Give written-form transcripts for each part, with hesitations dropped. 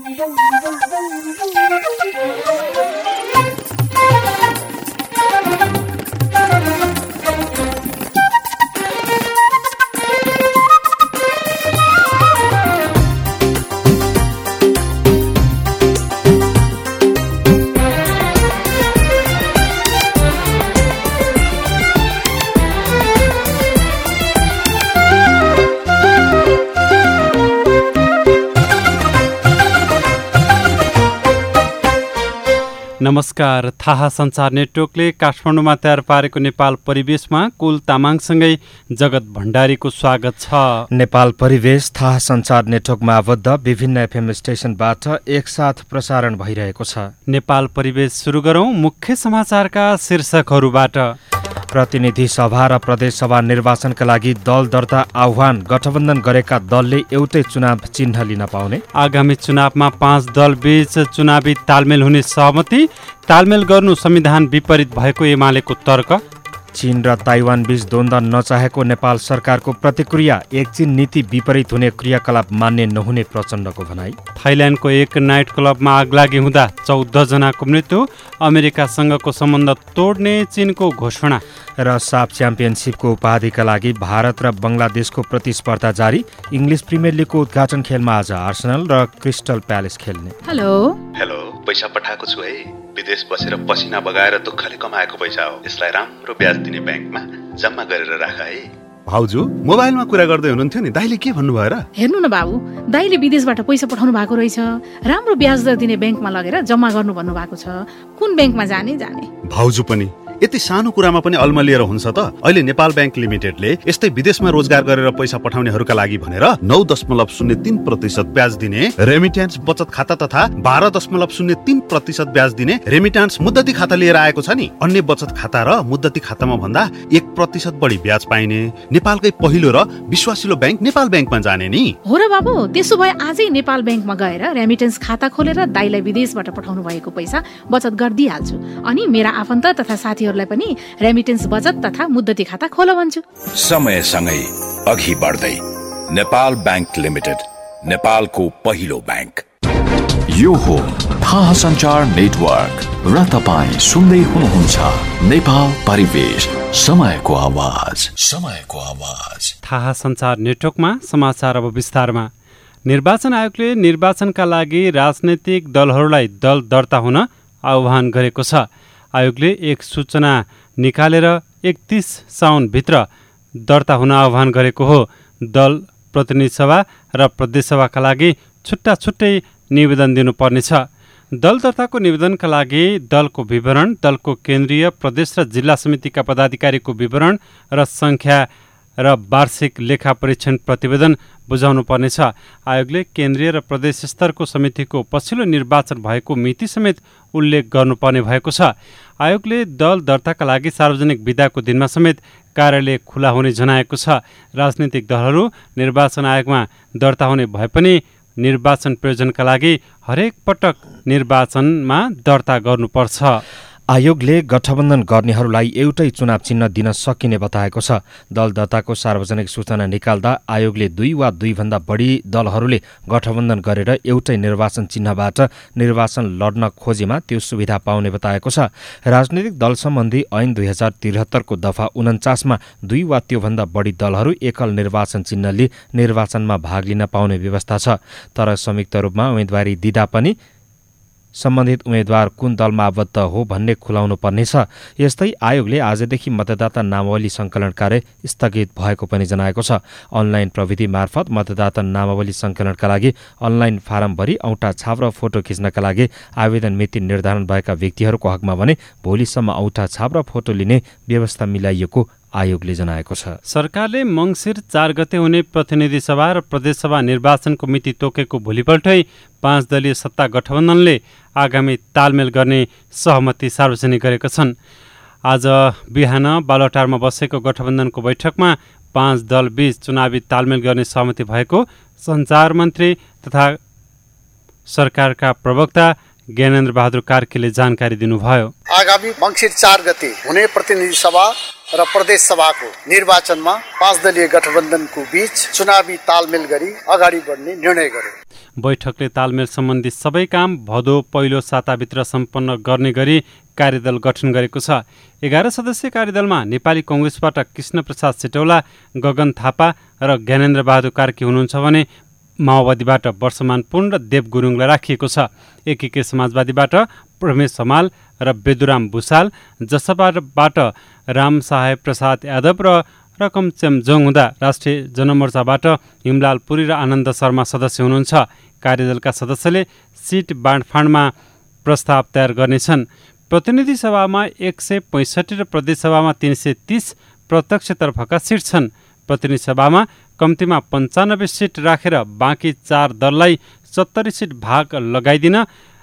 नमस्कार। थाहा सञ्चार नेटवर्कले काठमाडौँमा तयार पारेको नेपाल परिवेशमा कुल तामाङसँगै जगत भण्डारीको स्वागत छ। नेपाल परिवेश थाहा सञ्चार नेटवर्कमा आबद्ध विभिन्न एफएम स्टेशनबाट एकसाथ प्रसारण भइरहेको छ। नेपाल परिवेश सुरु गरौं मुख्य समाचारका शीर्षकहरूबाट। प्रतिनिधि सभा र प्रदेश सभा निर्वाचनका लागि दल दर्ता आह्वान, गठबन्धन गरेका दलले एउटै चुनाव चिन्ह लिन पाउने। आगामी चुनावमा 5 दल बीच चुनावी तालमेल हुने सहमति, तालमेल गर्नु संविधान विपरीत भएको एमालेको तर्क। चीन र ताइवान बीच द्वन्द्व नचाहेको नेपाल सरकारको प्रतिक्रिया, एक चीन नीति विपरीत हुने क्रियाकलाप मान्य नहुने प्रचण्डको भनाई। थाइल्याण्डको एक नाइट क्लबमा आगलागी हुँदा 14 जनाको मृत्यु, अमेरिकासँगको सम्बन्ध तोड्ने चीनको घोषणा। र साफ च्याम्पियनसिपको उपाधिका लागि भारत र बङ्गलादेशको प्रतिस्पर्धा जारी। इङ्ग्लिस प्रिमियर लिगको उद्घाटन खेलमा आज आर्सेनल र क्रिस्टल प्यालेस खेल्ने। हेलो, पैसा पठाएको छु है। विदेश बसेर पसिना बगाएर दुःखले कमाएको पैसा हो। यसलाई राम्रो ब्याज दिने ब्याङ्कमा जम्मा गरेर राख है। भाउजू, मोबाइलमा कुरा गर्दै हुनुहुन्थ्यो नि, दाइले के भन्नुभयो र? हेर्नु न बाबु, दाइले विदेशबाट पैसा पठाउनु भएको रहेछ। राम्रो ब्याज दर दिने ब्याङ्कमा लगेर जम्मा गर्नु भन्नुभएको छ। कुन ब्याङ्कमा जाने? भाउजू पनि यति सानो कुरामा पनि अल्मलिएर हुन्छ त? अहिले नेपाल ब्याङ्क लिमिटेडले यस्तै विदेशमा रोजगार गरेर पैसा पठाउनेहरूका लागि भनेर 9.03% ब्याज दिने रेमिट्यान्स बचत खाता तथा 12.03% ब्याज दिने रेमिट्यान्स मुद्दती खाता लिएर आएको छ नि। अन्य बचत खाता र मुद्दती खातामा भन्दा 1% बढी ब्याज पाइने नेपालकै पहिलो र विश्वासिलो ब्याङ्क नेपाल ब्याङ्कमा जाने नि। हो र बाबु, त्यसो भए आजै नेपाल ब्याङ्कमा गएर रेमिट्यान्स खाता खोलेर दाइलाई विदेशबाट पठाउनु भएको पैसा बचत गरिदिइहाल्छु। अनि मेरा आफन्त तथा साथीहरूलाई पनि रेमिटेन्स बचत तथा मुद्दती खाता खोल भन्छु। समयसँगै अघि बढ्दै नेपाल ब्याङ्क लिमिटेड, नेपालको पहिलो ब्याङ्क। यो हो थाहा सञ्चार नेटवर्क र तपाईँ सुन्दै हुनुहुन्छ नेपाल परिवेश, समयको आवाज। थाहा सञ्चार नेटवर्कमा समाचार अब विस्तारमा। निर्वाचन आयोगले निर्वाचनका लागि राजनैतिक दलहरूलाई दल दर्ता हुन आह्वान गरेको छ। आयोगले एक सूचना निकालेर 31 साउनभित्र दर्ता हुन आह्वान गरेको हो। दल प्रतिनिधि सभा र प्रदेश सभाका लागि छुट्टा छुट्टै निवेदन दिनुपर्नेछ। दल दर्ताको निवेदनका लागि दलको विवरण, दलको केन्द्रीय, प्रदेश र जिल्ला समितिका पदाधिकारीको विवरण र सङ्ख्या र वार्षिक लेखा परीक्षण प्रतिवेदन बुझाउनु पर्नेछ। आयोगले केन्द्रीय र प्रदेश स्तरको समितिको पछिल्लो निर्वाचन भएको मिति समेत उल्लेख गर्नुपर्ने भएको छ। आयोगले दल दर्ताका लागि सार्वजनिक बिदाको दिनमा समेत कार्यालय खुला हुने जनाएको छ। राजनीतिक दलहरू निर्वाचन आयोगमा दर्ता हुने भए पनि निर्वाचन प्रयोजनका लागि हरेक पटक निर्वाचनमा दर्ता गर्नुपर्छ। आयोगले गठबन्धन गर्नेहरूलाई एउटै चुनाव चिन्ह दिन सकिने बताएको छ। दल दर्ताको सार्वजनिक सूचना निकाल्दा आयोगले 2 वा 2 भन्दा बढी दलहरूले गठबन्धन गरेर एउटै निर्वाचन चिन्हबाट निर्वाचन लड्न खोजेमा त्यो सुविधा पाउने बताएको छ। राजनैतिक दल सम्बन्धी ऐन 2073 को दफा 49मा 2 वा त्योभन्दा बढी दलहरू एकल निर्वाचन चिन्हले निर्वाचनमा भाग लिन पाउने व्यवस्था छ। तर संयुक्त रूपमा उम्मेदवारी दिँदा पनि सम्बन्धित उम्मेद्वार कुन दलमा आबद्ध हो भन्ने खुलाउनु पर्नेछ। यस्तै आयोगले आजदेखि मतदाता नामावली सङ्कलन कार्य स्थगित भएको पनि जनाएको छ। अनलाइन प्रविधि मार्फत मतदाता नामावली सङ्कलनका लागि अनलाइन फारम भरी औँठा छाप र फोटो खिच्नका लागि आवेदन मिति निर्धारण भएका व्यक्तिहरूको हकमा भने भोलिसम्म औँठा छाप र फोटो लिने व्यवस्था मिलाइएको आयोगले जनाएको छ। सरकारले मङ्सिर 4 गते हुने प्रतिनिधि सभा र प्रदेश सभा निर्वाचनको मिति तोकेको भोलिपल्टै 5 दलीय सत्ता गठबन्धनले आगामी तालमेल गर्ने सहमति सार्वजनिक गरेका छन्। आज बिहान बालुवाटारमा बसेको गठबन्धनको बैठकमा 5 दल बीच चुनावी तालमेल गर्ने सहमति भएको सञ्चार मन्त्री तथा सरकारका प्रवक्ता ज्ञानेन्द्र बहादुर कार्कीले जानकारी दिनुभयो। आगामी मङ्सिर 4 गते हुने प्रतिनिधि सभा र प्रदेश सभाको निर्वाचनमा 5 दलीय गठबन्धनको बीच चुनावी तालमेल गरी अगाडि बढ्ने निर्णय गर्यो। बैठकले तालमेल सम्बन्धी सबै काम भदौ पहिलो साताभित्र सम्पन्न गर्ने गरी कार्यदल गठन गरेको छ। 11 सदस्यीय कार्यदलमा नेपाली कङ्ग्रेसबाट कृष्ण प्रसाद सिटौला, गगन थापा र ज्ञानेन्द्र बहादुर कार्की हुनुहुन्छ भने माओवादीबाट वर्षमान पुन र देव गुरुङलाई राखिएको छ। एकीकृत समाजवादीबाट प्रमेश हमाल र बेदुराम भुसाल, जसपाबाट राम साहेब प्रसाद यादव र रकमचेम जोङ हुँदा राष्ट्रिय जनमोर्चाबाट हिमलाल पुरी र आनन्द शर्मा सदस्य हुनुहुन्छ। कार्यदलका सदस्यले सिट बाँडफाँडमा प्रस्ताव तयार गर्नेछन्। प्रतिनिधि सभामा 165 र प्रदेश सभामा 330 प्रत्यक्षतर्फका सिट छन्। प्रतिनिधि सभामा कम्तीमा 95 सिट राखेर बाँकी 4 दललाई 70 सिट भाग लगाइदिन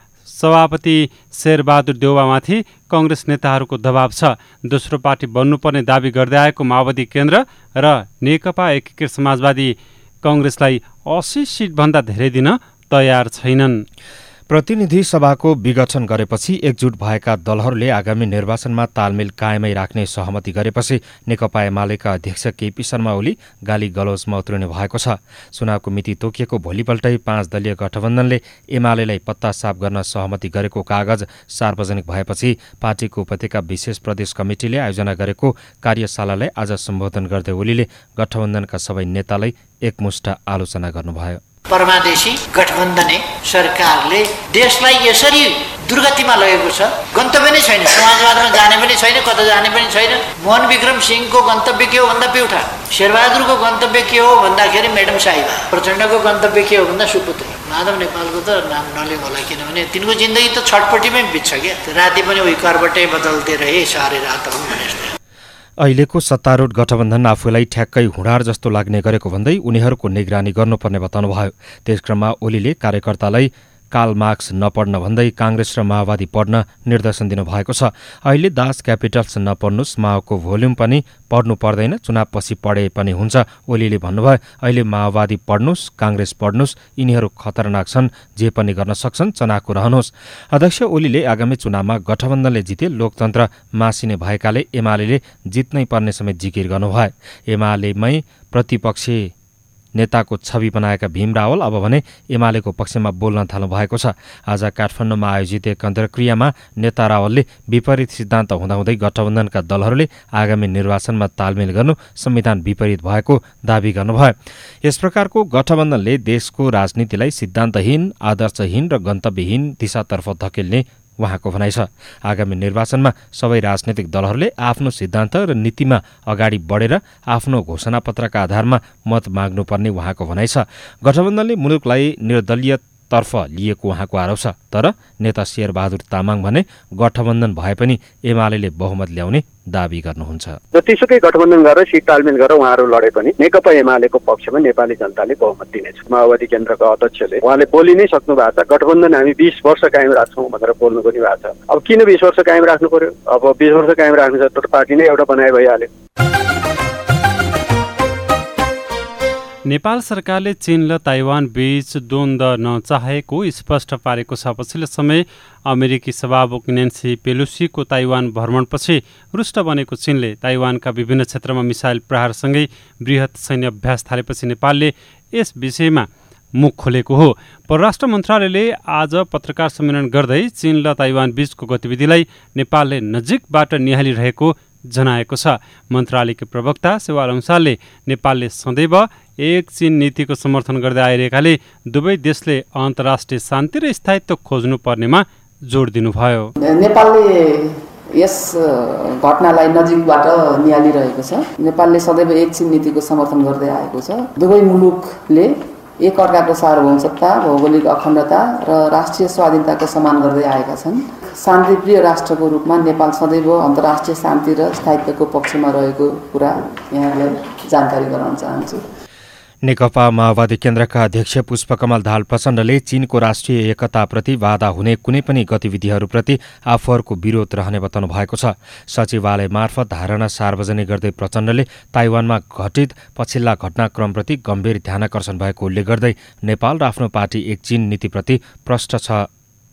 सभापति शेरबहादुर देउवामाथि कङ्ग्रेस नेताहरूको दबाव छ। दोस्रो पार्टी बन्नुपर्ने दावी गर्दै आएको माओवादी केन्द्र र नेकपा एकीकृत समाजवादी कङ्ग्रेसलाई 80 सिटभन्दा धेरै दिन तयार छैनन्। प्रतिनिधि सभाको विघटन गरेपछि एकजुट भएका दलहरूले आगामी निर्वाचनमा तालमेल कायमै राख्ने सहमति गरेपछि नेकपा एमालेका अध्यक्ष केपी शर्मा ओली गाली गलौजमा उत्रिनु भएको छ। चुनावको मिति तोकिएको भोलिपल्टै 5 दलीय गठबन्धनले एमालेलाई पत्ता साफ गर्न सहमति गरेको कागज सार्वजनिक भएपछि पार्टीको उपत्यका विशेष प्रदेश कमिटिले आयोजना गरेको कार्यशालालाई आज सम्बोधन गर्दै ओलीले गठबन्धनका सबै नेतालाई एकमुष्ट आलोचना गर्नुभयो। परमादेशी गठबन्धने सरकारले देशलाई यसरी दुर्गतिमा लगेको छ। गन्तव्य नै छैन, समाजवादमा जाने पनि छैन, कता जाने पनि छैन। मोहन विक्रम सिंहको गन्तव्य के हो भन्दा प्युठा, शेरबहादुरको गन्तव्य के हो भन्दाखेरि म्याडम साहिबा, प्रचण्डको गन्तव्य के हो भन्दा सुपुत्र। माधव नेपालको त नाम नलिउँ होला, किनभने तिनको जिन्दगी त छटपट्टिमै बित्छ क्या। राति पनि उही करबटै बदल्दै रहे, सारे रात हुन् भने। अहिलेको सत्तारूढ गठबन्धन आफूलाई ठ्याक्कै हुँडार जस्तो लाग्ने गरेको भन्दै उनीहरूको निगरानी गर्नुपर्ने बताउनुभयो। त्यसक्रममा ओलीले कार्यकर्तालाई कार्ल मार्क्स नपढ्न भन्दै काङ्ग्रेस र माओवादी पढ्न निर्देशन दिनुभएको छ। अहिले दास क्यापिटल्स नपढ्नुस्, माओको भोल्युम पनि पढ्नु पर्दैन, चुनावपछि पढे पनि हुन्छ। ओलीले भन्नुभयो, अहिले माओवादी पढ्नुस्, काङ्ग्रेस पढ्नुस्, यिनीहरू खतरनाक छन्, जे पनि गर्न सक्छन्, चनाखु रहनुहोस्। अध्यक्ष ओलीले आगामी चुनावमा गठबन्धनले जिते लोकतन्त्र मासिने भएकाले एमाले जित्नै पर्ने समेत जिकिर गर्नुभयो। एमालेमै प्रतिपक्षी नेताको छवि बनाएका भीम रावल अब भने एमालेको पक्षमा बोल्न थाल्नु भएको छ। आज काठमाडौँमा आयोजित एक अन्तर्क्रियामा नेता रावलले विपरीत सिद्धान्त हुँदाहुँदै गठबन्धनका दलहरूले आगामी निर्वाचनमा तालमेल गर्नु संविधान विपरीत भएको दावी गर्नुभयो। यस प्रकारको गठबन्धनले देशको राजनीतिलाई सिद्धान्तहीन, आदर्शहीन र गन्तव्यहीन दिशातर्फ धकेल्ने उहाँको भनाइ छ। आगामी निर्वाचनमा सबै राजनैतिक दलहरूले आफ्नो सिद्धान्त र नीतिमा अगाडि बढेर आफ्नो घोषणापत्रका आधारमा मत माग्नुपर्ने उहाँको भनाइ छ। गठबन्धनले मुलुकलाई निर्दलीयतर्फ लिएको उहाँको आरोप छ। तर नेता शेरबहादुर तामाङ भने गठबन्धन भए पनि एमाले बहुमत ल्याउने दावी गर्नुहुन्छ। जतिसुकै गठबन्धन गरेर सिट तालमेल गरेर उहाँहरू लडे पनि नेकपा एमालेको पक्षमा नेपाली जनताले बहुमत दिनेछ। माओवादी केन्द्रका अध्यक्षले उहाँले बोलि नै सक्नु भएको छ, गठबन्धन हामी 20 वर्ष कायम राख्छौँ भनेर बोल्नु पनि भएको छ। अब किन 20 वर्ष कायम राख्नु पर्यो? अब 20 वर्ष कायम राख्नु छ तर पार्टी नै एउटा बनाए भइहाल्यो। नेपाल सरकारले चीन र ताइवान बीच द्वन्द्व नचाहेको स्पष्ट पारेको छ। पछिल्लो समय अमेरिकी सभामुख नेन्सी पेलोसीको ताइवान भ्रमणपछि रुष्ट बनेको चीनले ताइवानका विभिन्न क्षेत्रमा मिसाइल प्रहारसँगै बृहत सैन्य अभ्यास थालेपछि नेपालले यस विषयमा मुख खोलेको हो। परराष्ट्र मन्त्रालयले आज पत्रकार सम्मेलन गर्दै चीन र ताइवान बीचको गतिविधिलाई नेपालले नजिकबाट निहालिरहेको जनाएको छ। मन्त्रालयकी प्रवक्ता सेवाल अंशालले नेपालले सदैव एक चीन नीतिको समर्थन गर्दै आइरहेकाले दुवै देशले अन्तर्राष्ट्रिय शान्ति र स्थायित्व खोज्नु पर्नेमा जोड दिनुभयो। नेपालले यस घटनालाई नजिकबाट निहालिरहेको छ। नेपालले सदैव एक चीन नीतिको समर्थन गर्दै आएको छ। दुवै मुलुकले एक अर्काको सार्वभौमसत्ता, भौगोलिक अखण्डता र राष्ट्रिय स्वाधीनताको सम्मान गर्दै आएका छन्। शान्तिप्रिय राष्ट्रको रूपमा नेपाल सदैव अन्तर्राष्ट्रिय शान्ति र स्थायित्वको पक्षमा रहेको कुरा यहाँलाई जानकारी गराउन चाहन्छु। नेकपा माओवादी केन्द्रका अध्यक्ष पुष्पकमल दाहाल प्रचण्डले चीनको राष्ट्रिय एकताप्रति बाधा हुने कुनै पनि गतिविधिहरूप्रति आफूहरूको विरोध रहने बताउनु भएको छ। सचिवालय मार्फत धारणा सार्वजनिक गर्दै प्रचण्डले ताइवानमा घटित पछिल्ला घटनाक्रमप्रति गम्भीर ध्यानाकर्षण भएको उल्लेख गर्दै नेपाल र आफ्नो पार्टी एक चीन नीतिप्रति प्रष्ट छ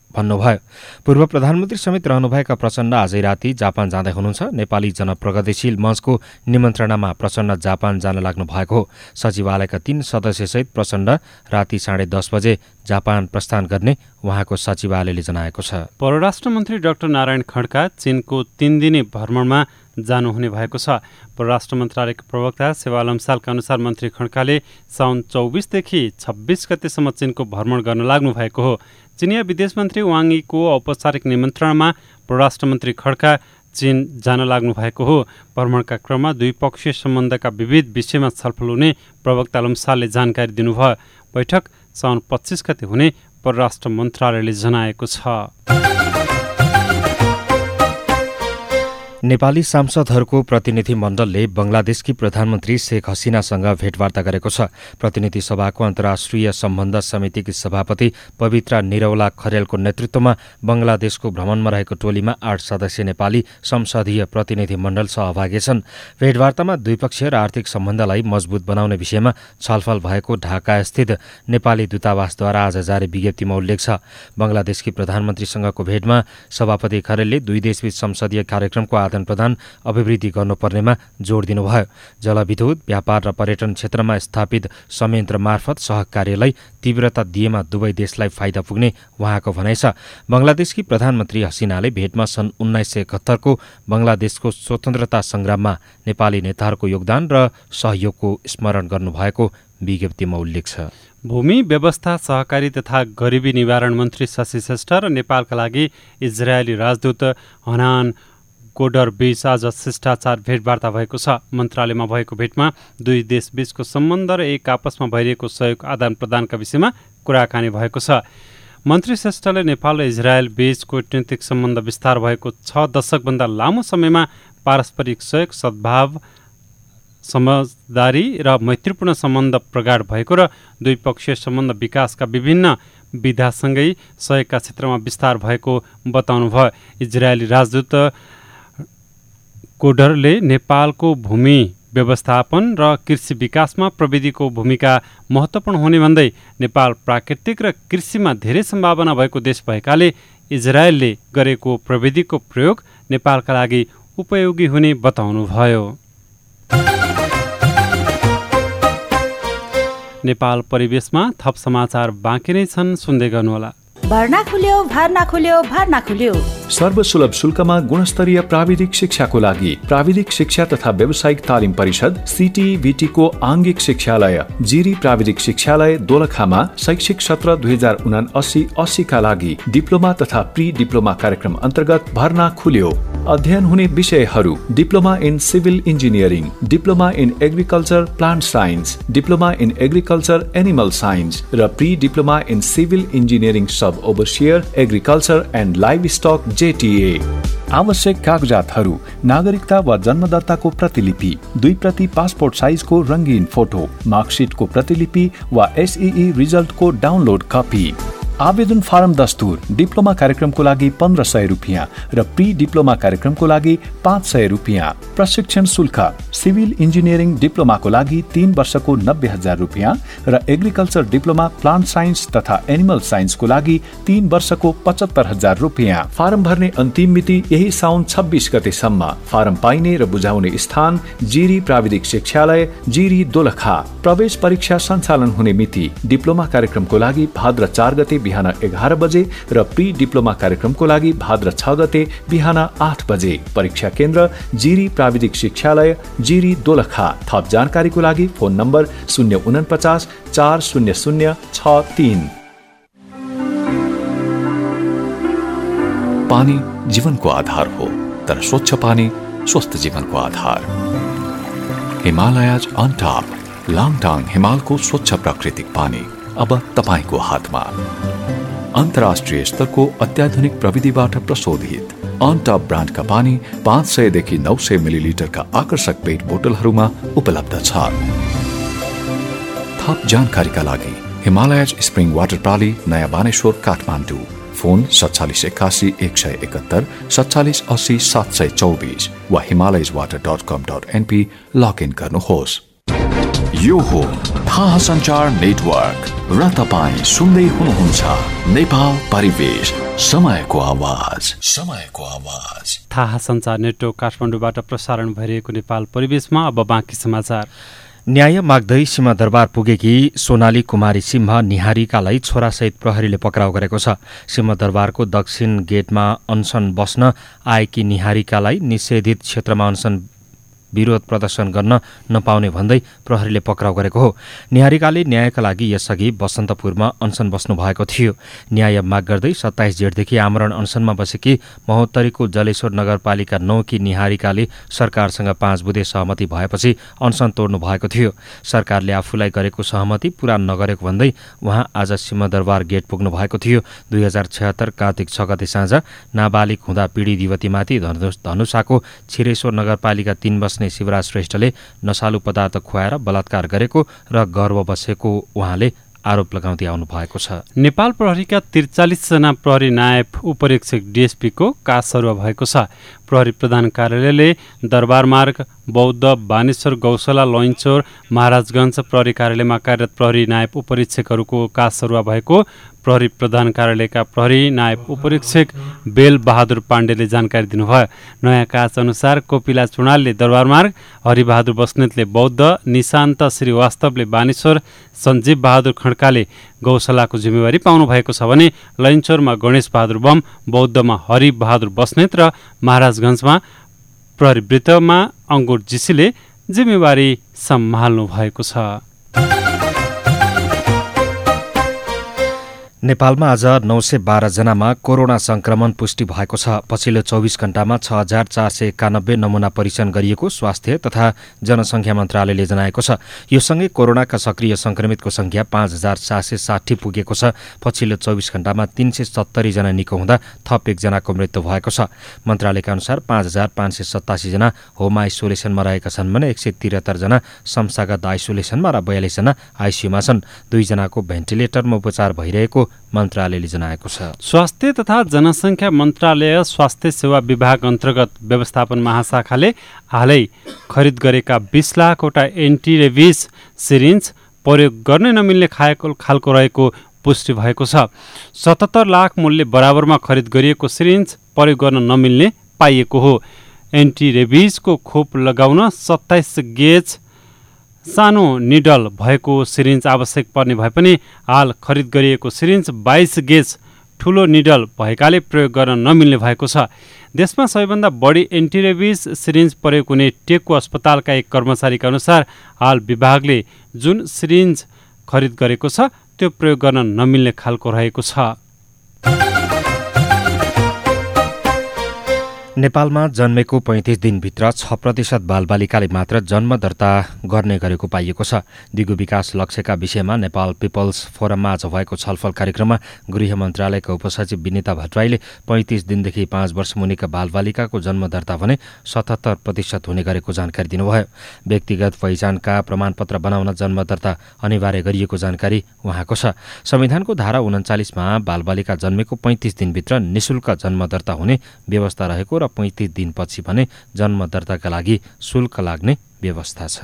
भन्नुभयो। पूर्व प्रधानमन्त्री समेत रहनुभएका प्रचण्ड आजै राति जापान जाँदै हुनुहुन्छ। नेपाली जनप्रगतिशील मञ्चको निमन्त्रणामा प्रचण्ड जापान जान लाग्नु भएको हो। सचिवालयका 3 सदस्यसहित प्रचण्ड राति 10:30 बजे जापान प्रस्थान गर्ने उहाँको सचिवालयले जनाएको छ। परराष्ट्र मन्त्री डाक्टर नारायण खड्का चीनको 3 दिने भ्रमणमा जानुहुने भएको छ। परराष्ट्र मन्त्रालयका प्रवक्ता सेवालम सालका अनुसार मन्त्री खड्काले साउन 24 देखि 26 गतेसम्म चीनको भ्रमण गर्न लाग्नु भएको हो। चिनिया विदेश मन्त्री वाङ यीको औपचारिक निमन्त्रणामा परराष्ट्र मन्त्री खड्का चीन जान लाग्नु भएको हो। भ्रमणका क्रममा द्विपक्षीय सम्बन्धका विविध विषयमा छलफल हुने प्रवक्ता लम्सालले जानकारी दिनुभयो। बैठक साउन 25 गते हुने परराष्ट्र मन्त्रालयले जनाएको छ। नेपाली सांसदहरूको प्रतिनिधि मण्डलले बंगलादेशकी प्रधानमन्त्री शेख हसिनासँग भेटवार्ता गरेको छ। प्रतिनिधि सभाको अन्तर्राष्ट्रिय सम्बन्ध समितिकी सभापति पवित्रा निरौला खरेलको नेतृत्वमा बंगलादेशको भ्रमणमा रहेको टोलीमा 8 सदस्यीय नेपाली संसदीय प्रतिनिधि मण्डल सहभागी छन्। भेटवार्तामा द्विपक्षीय र आर्थिक सम्बन्धलाई मजबुत बनाउने विषयमा छलफल भएको ढाकास्थित नेपाली दूतावासद्वारा आज जारी विज्ञप्तिमा उल्लेख छ। बंगलादेशकी प्रधानमन्त्रीसँगको भेटमा सभापति खरेलले दुई देशबीच संसदीय कार्यक्रमको आदान प्रदान अभिवृद्धि गर्नुपर्नेमा जोड दिनुभयो। जलविद्युत, व्यापार र पर्यटन क्षेत्रमा स्थापित संयन्त्र मार्फत सहकार्यलाई तीव्रता दिएमा दुवै देशलाई फाइदा पुग्ने उहाँको भनाइ छ। बंगलादेशकी प्रधानमन्त्री हसिनाले भेटमा सन् 1971 को बंगलादेशको स्वतन्त्रता संग्राममा नेपाली नेताहरूको योगदान र सहयोगको स्मरण गर्नुभएको विज्ञप्तिमा उल्लेख छ। भूमि व्यवस्था, सहकारी तथा गरिबी निवारण मन्त्री शशि श्रेष्ठ र नेपालका लागि इजरायली राजदूत हनान कोडर बीच आज शिष्टाचार भेटवार्ता भएको छ। मन्त्रालयमा भएको भेटमा दुई देशबीचको सम्बन्ध र एक आपसमा भइरहेको सहयोग आदान प्रदानका विषयमा कुराकानी भएको छ। मन्त्री श्रेष्ठले नेपाल र इजरायल बीच कूटनीतिक सम्बन्ध विस्तार भएको 6 दशकभन्दा लामो समयमा पारस्परिक सहयोग, सद्भाव, समझदारी र मैत्रीपूर्ण सम्बन्ध प्रगाढ भएको र द्विपक्षीय सम्बन्ध विकासका विभिन्न विधासँगै सहयोगका क्षेत्रमा विस्तार भएको बताउनुभयो। इजरायली राजदूत कोडरले नेपालको भूमि व्यवस्थापन र कृषि विकासमा प्रविधिको भूमिका महत्त्वपूर्ण हुने भन्दै नेपाल प्राकृतिक र कृषिमा धेरै सम्भावना भएको देश भएकाले इजरायलले गरेको प्रविधिको प्रयोग नेपालका लागि उपयोगी हुने बताउनुभयो। नेपाल परिवेशमा थप समाचार बाँकी नै छन्, सुन्दै गर्नुहोला। भर्ना खुल्यो, भर्ना खुल्यो, भर्ना खुल्यो। सर्वसुलभ शुल्कमा गुणस्तरीय प्राविधिक शिक्षाको लागि प्राविधिक शिक्षा तथा व्यावसायिक तालिम परिषद CTVT को आंगिक शिक्षालय जिरी प्राविधिक शिक्षालय दोलखामा शैक्षिक सत्र 2079-80 का लागि डिप्लोमा तथा प्री डिप्लोमा कार्यक्रम अन्तर्गत भर्ना खुल्यो। अध्ययन हुने विषयहरू diploma in civil engineering, diploma in agriculture plant science, diploma in agriculture animal science र pre diploma in civil engineering sub overseer agriculture and livestock JTA। आवश्यक कागजातहरू नागरिकता वा जन्मदत्ताको प्रतिलिपि, 2 प्रति पासपोर्ट साइजको रंगीन फोटो, मार्कसिटको प्रतिलिपि वा SEE रिजल्टको डाउनलोड कपी। आवेदन फारम दस्तुर डिप्लोमा कार्यक्रमको लागि 1500 रुपियाँ र प्री डिप्लोमा कार्यक्रमको लागि 500 रुपियाँ। प्रशिक्षण शुल्क सिभिल इन्जिनियरिङ डिप्लोमाको लागि 3 वर्षको 90,000 रुपियाँ र एग्रिकल्चर डिप्लोमा प्लान्ट साइन्स तथा एनिमल साइन्सको लागि 3 वर्षको 75,000 रुपियाँ। फारम भर्ने अन्तिम मिति यही साउन 26 गतेसम्म। फारम पाइने र बुझाउने स्थान जिरी प्राविधिक शिक्षालय जिरी दोलखा। प्रवेश परीक्षा सञ्चालन हुने मिति डिप्लोमा कार्यक्रमको लागि भाद्र 4 गते बिहान 11 बजे र प्री डिप्लोमा कार्यक्रमको लागि भाद्र 6 गते बिहान 8 बजे। परीक्षा केन्द्र जिरी प्राविधिक शिक्षालय जिरी दोलखा। थप जानकारीको लागि फोन नम्बर 049 400 63। पानी जीवनको आधार हो, तर स्वच्छ पानी स्वस्थ जीवनको आधार। हिमालयज अन टप लाङटाङ हिमालको स्वच्छ प्राकृतिक पानी अब तपाईको हातमा। अन्तर्राष्ट्रिय स्तरको अत्याधुनिक प्रविधिबाट प्रशोधित अन टप ब्रान्डका पानी 500 देखि 900 मिलिलिटरका आकर्षक पेट बोतलहरूमा उपलब्ध छ। थप जानकारीका लागि हिमालयज स्प्रिङ वाटर प्रणाली नयाँ बानेश्वर काठमाडौँ। फोन 4781 171 47 80 724 वा himalayaswater.com.np लगइन गर्नुहोस्। यो हो थाहा सञ्चार नेटवर्क र तपाईँ सुन्दै हुनुहुन्छ नेपाल परिवेश, समयको आवाज। थाहा सञ्चार नेटवर्क काठमाडौँबाट प्रसारण भइरहेको नेपाल परिवेशमा अब बाँकी समाचार। न्याय माग्दै सिंहदरबार पुगेकी सोनाली कुमारी सिंह निहारीकालाई छोरासहित प्रहरीले पक्राउ गरेको छ। सिंहदरबारको दक्षिण गेटमा अनसन बस्न आएकी निहारीकालाई निषेधित क्षेत्रमा अनसन विरोध प्रदर्शन गर्न नपाउने भन्दै प्रहरीले पक्राउ गरेको हो। निहारीकाले न्यायका लागि यसअघि बसन्तपुरमा अनसन बस्नु भएको थियो। न्याय माग गर्दै 27 जेठदेखि आमरण अनसनमा बसेकी महोत्तरीको जलेश्वर नगरपालिका 9 की निहारीकाले सरकारसँग 5 बुँदे सहमति भएपछि अनसन तोड्नु भएको थियो। सरकारले आफूलाई गरेको सहमति पूरा नगरेको भन्दै उहाँ आज सिंहदरबार गेट पुग्नु भएको थियो। 2076 कार्तिक 6 गते साँझ नाबालिग हुँदा पीडित युवतीमाथि धनुषाको छिरेश्वर नगरपालिका 3 शिवराज श्रेष्ठले नशालु पदार्थ खुवाएर बलात्कार गरेको र गर्भ बसेको उहाँले आरोप लगाउँदै आउनु भएको छ। नेपाल प्रहरीका 43 जना प्रहरी नायब उपरीक्षक डीएसपीको कासरुवा भएको छ। प्रहरी प्रधान कार्यालयले दरबार मार्ग, बौद्ध, बानेश्वर, गौशाला, लैनचौर, महाराजगञ्ज प्रहरी कार्यालयमा कार्यरत प्रहरी नायब उपरीक्षकहरूको कासरुवा भएको प्रहरी प्रधान कार्यालयका प्रहरी नायब उपरीक्षक बेल बहादुर पाण्डेले जानकारी दिनुभयो। नयाँ काच अनुसार कोपिला चुडालले दरबार मार्ग, हरिबहादुर बस्नेतले बौद्ध, निशान्त श्रीवास्तवले बानेश्वर, सञ्जीव बहादुर खड्काले गौशालाको जिम्मेवारी पाउनु भएको छ भने लैनचौरमा गणेश बहादुर बम, बौद्धमा हरिबहादुर बस्नेत र महाराजगञ्जमा प्रहरी वृत्तमा अङ्गुर जीसीले जिम्मेवारी सम्हाल्नु भएको छ। नेपालमा आज 912 जनामा कोरोना संक्रमण पुष्टि भएको छ। पछिल्लो 24 घण्टामा 6491 नमुना परीक्षण गरिएको स्वास्थ्य तथा जनसङ्ख्या मन्त्रालयले जनाएको छ। यो सँगै कोरोनाका सक्रिय संक्रमितको संख्या 5760 पुगेको छ। पछिल्लो 24 घण्टामा 370 जना निको हुँदा थप 1 जनाको मृत्यु भएको छ। मन्त्रालयका अनुसार 5587 जना होम आइसोलेसनमा रहेका छन् भने 173 जना संस्थागत आइसोलेसनमा र 42 जना आइसियुमा छन्। 2 जनाको भेन्टिलेटरमा उपचार भइरहेको मन्त्रालयले जनाएको छ। स्वास्थ्य तथा जनसङ्ख्या मन्त्रालय स्वास्थ्य सेवा विभाग अन्तर्गत व्यवस्थापन महाशाखाले हालै खरिद गरेका 20 लाखवटा एन्टिरेबिज सिरिन्ज प्रयोग गर्नै नमिल्ने खालको रहेको पुष्टि भएको छ। 77 लाख मूल्य बराबरमा खरिद गरिएको सिरिन्ज प्रयोग गर्न नमिल्ने पाइएको हो। एन्टिरेबिजको खोप लगाउन 27 गेज सानो निडल भएको सिरिन्ज आवश्यक पर्ने भए पनि हाल खरिद गरिएको सिरिन्ज 22 गेज ठुलो निडल भएकाले प्रयोग गर्न नमिल्ने भएको छ। देशमा सबैभन्दा बढी एन्टिरेबिज सिरिन्ज प्रयोग हुने टेकु अस्पतालका एक कर्मचारीका अनुसार हाल विभागले जुन सिरिन्ज खरिद गरेको छ त्यो प्रयोग गर्न नमिल्ने खालको रहेको छ। नेपालमा जन्मेको 35 दिनभित्र 6% बालबालिकाले मात्र जन्म दर्ता गर्ने गरेको पाइएको छ। दिगो विकास लक्ष्यका विषयमा नेपाल पिपल्स फोरममा आज भएको छलफल कार्यक्रममा गृह मन्त्रालयका उपसचिव विनिता भट्टराईले 35 दिनदेखि 5 वर्ष मुनिका बालबालिकाको जन्म दर्ता भने 77% हुने गरेको जानकारी दिनुभयो। व्यक्तिगत पहिचानका प्रमाणपत्र बनाउन जन्म दर्ता अनिवार्य गरिएको जानकारी उहाँको छ। संविधानको धारा 39मा बालबालिका जन्मेको 35 दिनभित्र निशुल्क जन्म दर्ता हुने व्यवस्था रहेको र 35 दिनपछि भने जन्म दर्ताका लागि शुल्क लाग्ने व्यवस्था छ।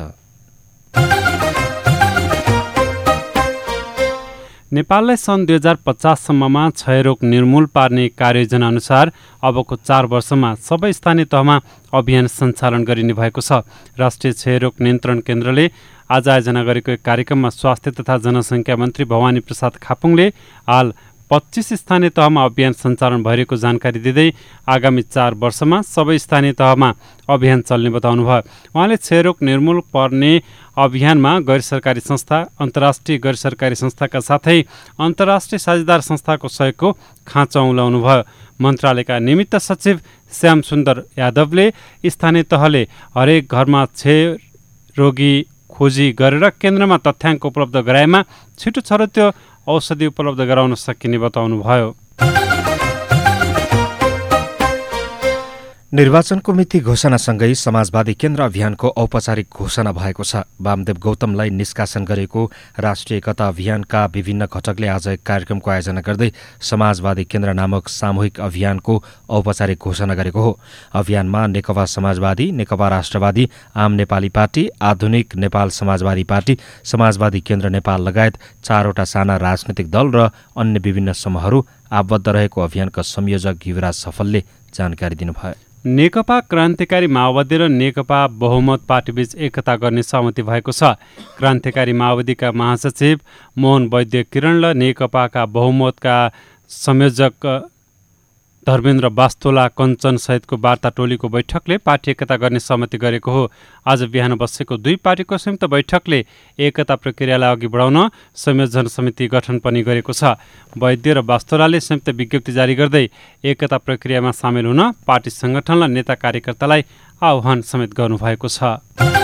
नेपाललाई सन् 2050 सम्ममा क्षयरोग निर्मूल पार्ने कार्ययोजना अनुसार अबको 4 वर्षमा सबै स्थानीय तहमा अभियान सञ्चालन गरिने भएको छ। राष्ट्रिय क्षयरोग नियन्त्रण केन्द्रले आज आयोजना गरेको एक कार्यक्रममा स्वास्थ्य तथा जनसङ्ख्या मन्त्री भवानी प्रसाद खापुङले हाल 25 स्थानीय तहमा अभियान सञ्चालन भइरहेको जानकारी दिँदै आगामी 4 वर्षमा सबै स्थानीय तहमा अभियान चल्ने बताउनुभयो। उहाँले क्षयरोग निर्मूल पर्ने अभियानमा गैर सरकारी संस्था, अन्तर्राष्ट्रिय गैर सरकारी संस्थाका साथै अन्तर्राष्ट्रिय साझेदार संस्थाको सहयोगको खाँचो औँल्याउनुभयो। मन्त्रालयका निमित्त सचिव श्याम सुन्दर यादवले स्थानीय तहले हरेक घरमा क्षय रोगी खोजी गरेर केन्द्रमा तथ्याङ्क उपलब्ध गराएमा छिटो छरत्यो औषधि उपलब्ध गराउन सकिने बताउनुभयो। निर्वाचनको मिति घोषणासँगै समाजवादी केन्द्र अभियानको औपचारिक घोषणा भएको छ। वामदेव गौतमलाई निष्कासन गरेको राष्ट्रिय एकता अभियानका विभिन्न घटकले आज एक कार्यक्रमको आयोजना गर्दै समाजवादी केन्द्र नामक सामूहिक अभियानको औपचारिक घोषणा गरेको हो। अभियानमा नेकपा समाजवादी, नेकपा राष्ट्रवादी, आम नेपाली पार्टी, आधुनिक नेपाल समाजवादी पार्टी, समाजवादी केन्द्र नेपाल लगायत 4वटा साना राजनैतिक दल र अन्य विभिन्न समूहहरू आबद्ध रहेको अभियानका संयोजक युवराज सफलले जानकारी दिनुभयो। नेकपा क्रान्तिकारी माओवादी र नेकपा बहुमत पार्टीबीच एकता गर्ने सहमति भएको छ। क्रान्तिकारी माओवादीका महासचिव मोहन वैद्य किरण र नेकपाका बहुमतका संयोजक धर्मेन्द्र बास्तोला कञ्चन सहितको वार्ता टोलीको बैठकले पार्टी एकता गर्ने सहमति गरेको हो। आज बिहान बसेको दुई पार्टीको संयुक्त बैठकले एकता प्रक्रियालाई अघि बढाउन संयोजन समिति गठन पनि गरेको छ। वैद्य र बास्तोलाले संयुक्त विज्ञप्ति जारी गर्दै एकता प्रक्रियामा सामेल हुन पार्टी संगठन र नेता कार्यकर्तालाई आह्वान समेत गर्नुभएको छ।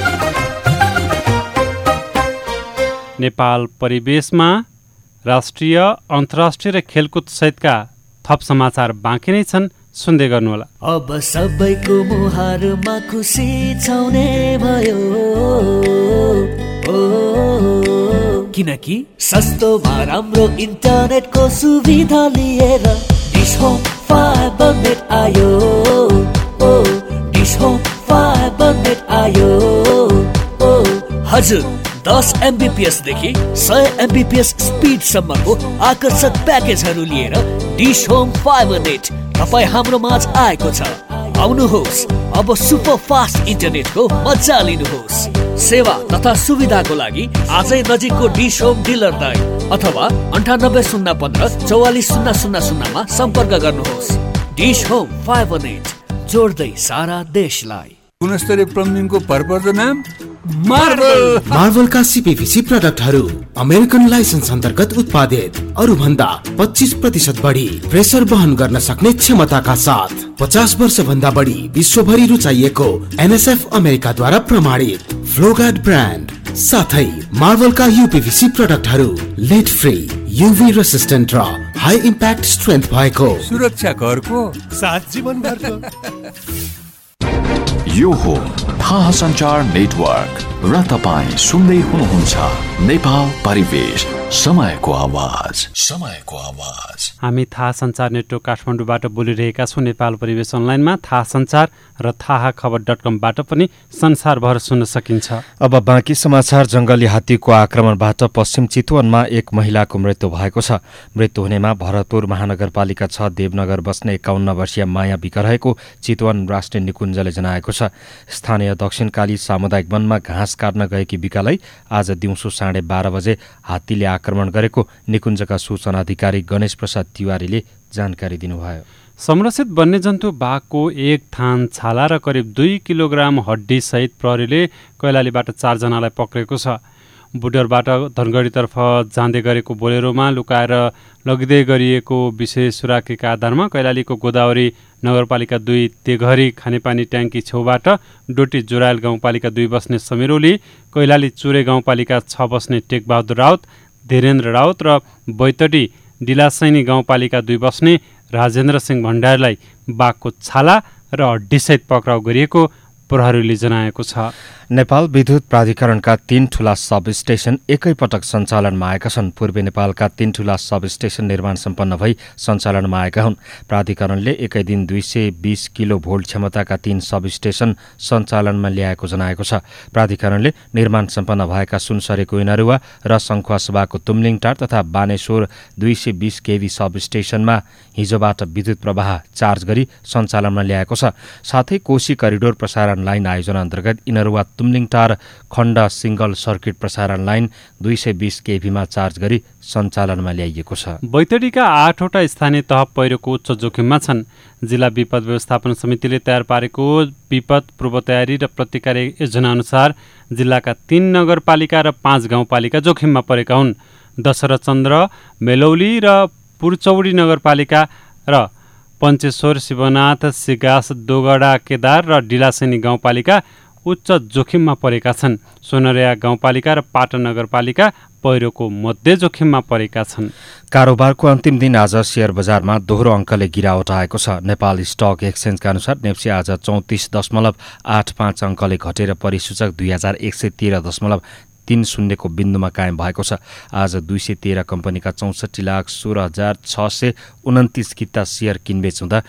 नेपाल परिवेशमा राष्ट्रिय, अन्तर्राष्ट्रिय र खेलकुद सहितका थप समाचार बाँकी नै छन्, सुन्दै गर्नुहोला। अब सबैको मुहारमा खुसी छाउने भयो, किनकि सस्तोमा राम्रो इन्टरनेटको सुविधा लिएर डिश होम फाइबर नेट आयो। डिश होम फाइबर नेट आयो। हजुर, 10 MBPS देखि 100 MBPS स्पिड सम्मको आकर्षक प्याकेजहरू लिएर डिश होम फाइबर नेट तपाईँ हाम्रो माझ आएको छ। आउनुहोस्, अब सुपर फास्ट इन्टरनेटको मजा लिनुहोस्। सेवा तथा सुविधाको लागि आजै नजिकको डिश होम डिलर दै अथवा 9815 440000 मा सम्पर्क गर्नुहोस्। डिश होम फाइबर नेट, जोड्दै सारा देशलाई। गुणस्तरीय प्लम्बिङको भरपर्दो नाम मार्वलका CPVC प्रडक्टहरू अमेरिकन लाइसेन्स अन्तर्गत उत्पादित, अरू भन्दा 25% बढी प्रेसर वहन गर्न सक्ने क्षमताका साथ 50 वर्ष भन्दा बढी विश्वभरि रुचाइएको NSF अमेरिकाद्वारा प्रमाणित फ्लोगार्ड ब्रान्ड साथै मार्वलका UPVC प्रडक्टहरू लेड फ्री, UV रेसिस्टेन्ट र हाई इम्प्याक्ट स्ट्रेन्थ भएको, सुरक्षा घरको साथ जीवनभरको। यो हो थाहा सञ्चार नेटवर्क र तपाईँ सुन्दै हुनुहुन्छ नेपाल परिवेश, समयको आवाज। हामी थाहा सञ्चार नेटवर्क काठमाडौँबाट बोलिरहेका छौँ। नेपाल परिवेश अनलाइनमा थाहा सञ्चार र थाहा खबर.com-बाट पनि संसारभर सुन्न सकिन्छ। अब बाँकी समाचार। जंगली हात्तीको आक्रमणबाट पश्चिम चितवनमा एक महिलाको मृत्यु भएको छ। मृत्यु हुनेमा भरतपुर महानगरपालिका 6 देवनगर बस्ने 51 वर्षीय माया बिक रहेको चितवन राष्ट्रिय निकुञ्जले जनाएको छ। स्थानीय दक्षिणकाली सामुदायिक वनमा घाँस काट्न गएकी बिकालाई आज दिउँसो 12:30 बजे हात्तीले आक्रमण गरेको निकुञ्जका सूचना अधिकारी गणेश प्रसाद तिवारीले जानकारी दिनुभयो। संरक्षित वन्यजन्तु बाघको एक थान छाला र करिब 2 किलोग्राम हड्डी सहित प्रहरीले कैलालीबाट 4 जनालाई पक्रेको छ। बुडरबाट धनगढीतर्फ जाँदै गरेको बोलेरोमा लुकाएर लगिँदै गरिएको विशेष सुराकीका आधारमा कैलालीको गोदावरी नगरपालिका 2 तेघरी खानेपानी ट्याङ्की छेउबाट डोटी जोरायल गाउँपालिका 2 बस्ने समीर ओली, कैलाली चुरे गाउँपालिका 6 बस्ने टेकबहादुर राउत, धीरेन्द्र राउत र बैतडी डिलासैनी गाउँपालिका 2 बस्ने राजेन्द्र सिंह भण्डारीलाई बाघको छाला र हड्डीसहित पक्राउ गरिएको प्रहरीले जनाएको छ। नेपाल विद्युत प्राधिकरणका 3 ठूला सब स्टेशन एकैपटक सञ्चालनमा आएका छन्। पूर्वी नेपालका 3 ठूला सब स्टेशन निर्माण सम्पन्न भई सञ्चालनमा आएका हुन्। प्राधिकरणले एकै दिन 220 किलो भोल्ट क्षमताका 3 सब स्टेशन सञ्चालनमा ल्याएको जनाएको छ। प्राधिकरणले निर्माण सम्पन्न भएका सुनसरेको इनरुवा र सङ्खुवासभाको तुम्लिङटार तथा बानेश्वर 220 केभी सब स्टेशनमा हिजोबाट विद्युत प्रवाह चार्ज गरी सञ्चालनमा ल्याएको छ। साथै कोशी करिडोर प्रसारण लाइन आयोजना अन्तर्गत इनरुवा तुम्लिङटार खण्ड सिंगल सर्किट प्रसारण लाइन 220 केभीमा चार्ज गरी सञ्चालनमा ल्याइएको छ। बैतडीका 8वटा स्थानीय तह पहिरोको उच्च जोखिममा छन्। जिल्ला विपद व्यवस्थापन समितिले तयार पारेको विपद पूर्व तयारी र प्रतिकार योजना अनुसार जिल्लाका 3 नगरपालिका र 5 गाउँपालिका जोखिममा परेका हुन्। दशरथचन्द्र, मेलौली र पुरचौडी नगरपालिका र पञ्चेश्वर, शिवनाथ, सिगास, दोगडा, केदार र डिलासेनी गाउँपालिका उच्च जोखिममा परेका छन्। सोनरिया गाउँपालिका र पाटन नगरपालिका पहिरोको मध्य जोखिममा परेका छन्। कारोबारको अन्तिम दिन आज शेयर बजारमा दोहोरो अङ्कले गिरावट आएको छ। नेपाल स्टक एक्सचेन्जका अनुसार नेप्सी आज 34.85 अङ्कले घटेर परिसूचक 2113.30 को बिन्दुमा कायम भएको छ। आज 213 कम्पनीका 64,16,629 किता शेयर किनबेच हुँदा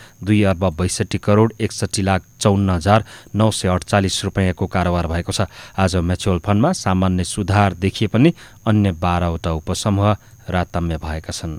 2,62,61,54,948 रुपैयाँको कारोबार भएको छ। आज म्युचुअल फन्डमा सामान्य सुधार देखिए पनि अन्य 12वटा उपसमूह राताम्य भएका छन्।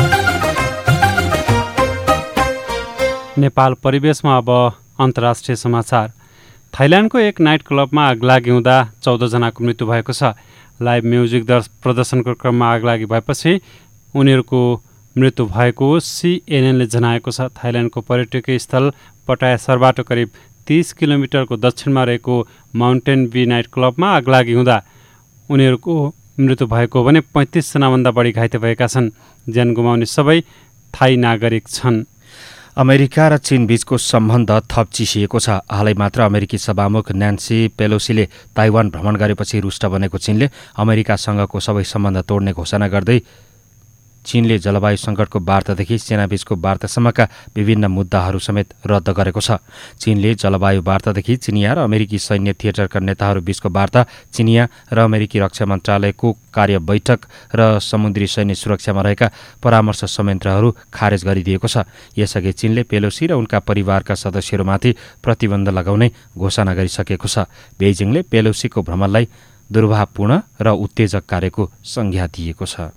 नेपाल परिवेशमा अब अन्तर्राष्ट्रिय समाचार। थाइल्याण्डको एक नाइट क्लबमा आगलागी हुँदा 14 जनाको मृत्यु भएको छ। लाइभ म्युजिक प्रदर्शनको क्रममा आगलागी भएपछि उनीहरूको मृत्यु भएको सीएनएनले जनाएको छ। थाइल्याण्डको पर्यटकीय स्थल पटाया सहरबाट करिब 30 किलोमिटरको दक्षिणमा रहेको माउन्टेन भी नाइट क्लबमा आगलागी हुँदा उनीहरूको मृत्यु भएको भने 35 जनाभन्दा बढी घाइते भएका छन्। ज्यान गुमाउने सबै थाई नागरिक छन्। अमेरिका र चीन बीचको सम्बन्ध थप चिसिएको छ। हालै मात्र अमेरिकी सभामुख न्यान्सी पेलोसीले ताइवान भ्रमण गरेपछि रुष्ट बनेको चीनले अमेरिकासँगको सबै सम्बन्ध तोड्ने घोषणा गर्दै चीनले जलवायु सङ्कटको वार्तादेखि सेनाबीचको वार्तासम्मका विभिन्न मुद्दाहरू समेत रद्द गरेको छ। चीनले जलवायु वार्तादेखि चिनिया र अमेरिकी सैन्य थिएटरका नेताहरू बीचको वार्ता, चिनिया र अमेरिकी रक्षा मन्त्रालयको कार्य बैठक र समुद्री सैन्य सुरक्षामा रहेका परामर्श संयन्त्रहरू खारेज गरिदिएको छ। यसअघि चीनले पेलोसी र उनका परिवारका सदस्यहरूमाथि प्रतिबन्ध लगाउने घोषणा गरिसकेको छ। बेइजिङले पेलोसीको भ्रमणलाई दुर्भावपूर्ण र उत्तेजक कार्यको संज्ञा दिएको छ।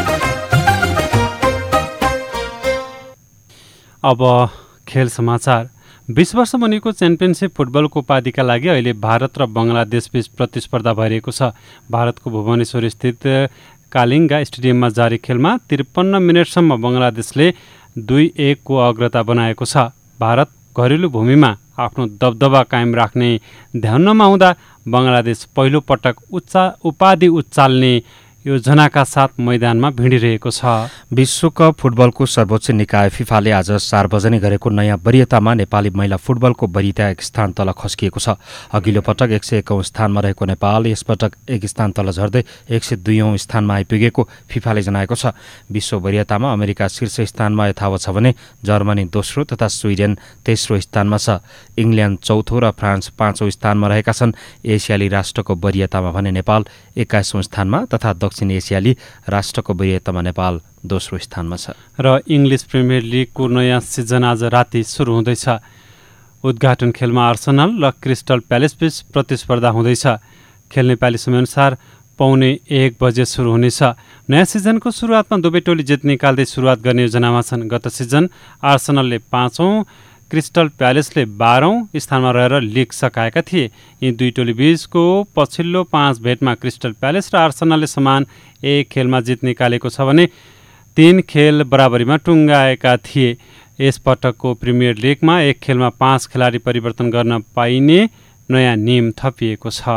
अब खेल समाचार। 20 वर्ष मुनिको च्याम्पियनसिप फुटबलको उपाधिका लागि अहिले भारत र बङ्गलादेशबीच प्रतिस्पर्धा भइरहेको छ। भारतको भुवनेश्वर स्थित कालिङ्गा स्टेडियममा जारी खेलमा 53 मिनटसम्म बङ्गलादेशले 2-1 को अग्रता बनाएको छ। भारत घरेलु भूमिमा आफ्नो दबदबा कायम राख्ने ध्यानमा हुँदा बङ्गलादेश पहिलो पटक उपाधि उचाल्ने योजनाका साथ मैदानमा भिडिरहेको छ। विश्वकप फुटबलको सर्वोच्च निकाय फिफाले आज सार्वजनिक गरेको नयाँ वरियतामा नेपाली महिला फुटबलको वरियता एक स्थान तल खस्किएको छ। अघिल्लो पटक 101औं स्थानमा रहेको नेपाल यसपटक एक स्थान तल झर्दै 102औं स्थानमा आइपुगेको फिफाले जनाएको छ। विश्व वरियतामा अमेरिका शीर्ष स्थानमा यथावत छ भने जर्मनी दोस्रो तथा स्विडेन तेस्रो स्थानमा छ। इङ्ल्यान्ड चौथो र फ्रान्स 5औं स्थानमा रहेका छन्। एसियाली राष्ट्रको वरियतामा भने नेपाल 21औं स्थानमा तथा दक्षिण एसियाली राष्ट्रको वरियतामा नेपाल दोस्रो स्थानमा छ। र इङ्ग्लिस प्रिमियर लिगको नयाँ सिजन आज राति सुरु हुँदैछ। उद्घाटन खेलमा आर्सेनल र क्रिस्टल प्यालेसबीच प्रतिस्पर्धा हुँदैछ। खेल नेपाली समयअनुसार 1:15 बजे सुरु हुनेछ। नयाँ सिजनको सुरुवातमा दुवै टोली जित निकाल्दै सुरुवात गर्ने योजनामा छन्। गत सिजन आर्सेनलले 5औं, क्रिस्टल प्यालेसले 12औं स्थानमा रहेर लिग सकाएका थिए। यी दुई टोली बीचको पछिल्लो 5 भेटमा क्रिस्टल प्यालेस र आर्सेनलले समान 1 खेलमा जित निकालेको छ भने 3 खेल बराबरीमा टुङ्गाएका थिए। यस पटकको प्रिमियर लिगमा 1 खेलमा 5 खेलाडी परिवर्तन गर्न पाइने नयाँ नियम थपिएको छ।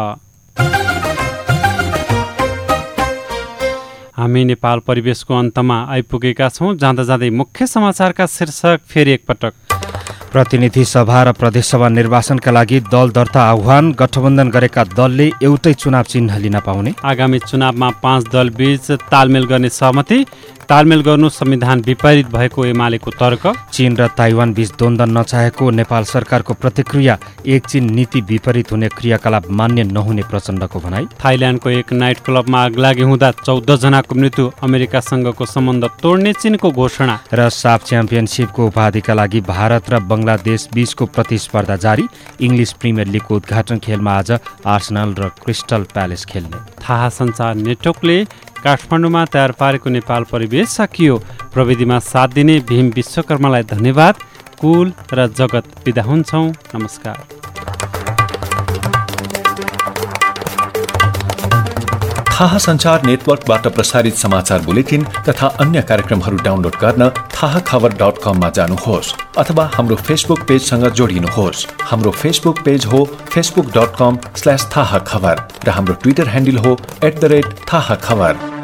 हामी नेपाल परिवेशको अन्तमा आइपुगेका छौँ। जाँदा जाँदै मुख्य समाचारका शीर्षक फेरि एकपटक। प्रतिनिधि सभा र प्रदेशसभा निर्वाचनका लागि दल दर्ता आह्वान। गठबन्धन गरेका दलले एउटै चुनाव चिन्ह लिन पाउने। आगामी चुनावमा 5 दल बीच तालमेल गर्ने सहमति। तालमेल गर्नु संविधान विपरीत भएको एमालेको तर्क। चीन र ताइवान बीच द्वन्द्व नचाहेको नेपाल सरकारको प्रतिक्रिया। एक चीन नीति विपरीत हुने क्रियाकलाप मान्य नहुने प्रचण्डको भनाई। थाइल्याण्डको एक नाइट क्लबमा आगलागी हुँदा 14 जनाको मृत्यु। अमेरिकासँगको सम्बन्ध तोड्ने चीनको घोषणा। र साफ च्याम्पियनसिपको उपाधिका लागि भारत र बङ्गलादेश बीचको प्रतिस्पर्धा जारी। इङ्ग्लिस प्रिमियर लिगको उद्घाटन खेलमा आज आर्सेनल र क्रिस्टल प्यालेस खेल्ने। थाहा सञ्चार नेटवर्कले काठमाडौँमा तयार पारेको नेपाल परिवेश सकियो। प्रविधिमा साथ दिने भीम विश्वकर्मालाई धन्यवाद। कुल र जगत बिदा हुन्छौँ। नमस्कार। थाहा सञ्चार नेटवर्कबाट प्रसारित समाचार बुलेटिन तथा अन्य कार्यक्रमहरू डाउनलोड गर्न थाहाखबर.com मा जानुहोस् अथवा हाम्रो फेसबुक पेजसँग जोडिनुहोस्। हाम्रो फेसबुक पेज हो facebook.com/थाहाखबर र हाम्रो ट्विटर ह्यान्डल हो @थाहाखबर।